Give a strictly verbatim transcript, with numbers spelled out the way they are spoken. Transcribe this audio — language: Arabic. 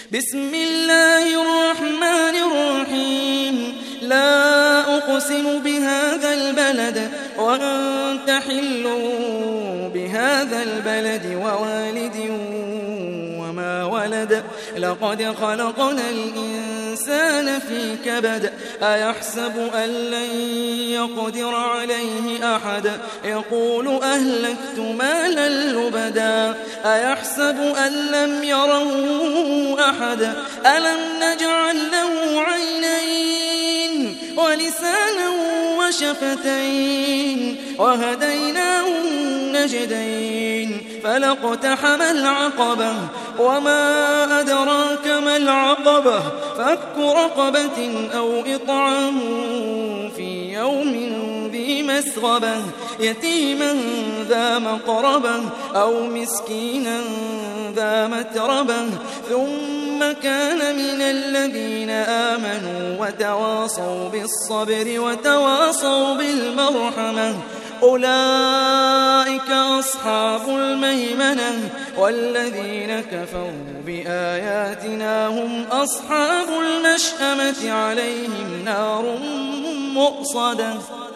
بسم الله الرحمن الرحيم لا أقسم بهذا البلد وأنت حل بهذا البلد ووالد وما ولد لقد خلقنا الإنسان في كبد أيحسب أن لن يقدر عليه أحد يقول أهلكت مالا لبدا أيحسب أن لم يره أحد ألم نجعل له عينين ولسانا وشفتين وهديناه النجدين فلاقتحم العقبة وما أدراك ما العقبة فك رقبة أو إطعام في يوم ذي مسغبة يتيما ذا مقربة أو مسكينا ذا متربة ثم كان من الذين آمنوا وتواصوا بالصبر وتواصوا بالمرحمة أولئك أصحاب الميمنة والذين كفروا بآياتنا هم أصحاب المشأمة عليهم نار مؤصدة.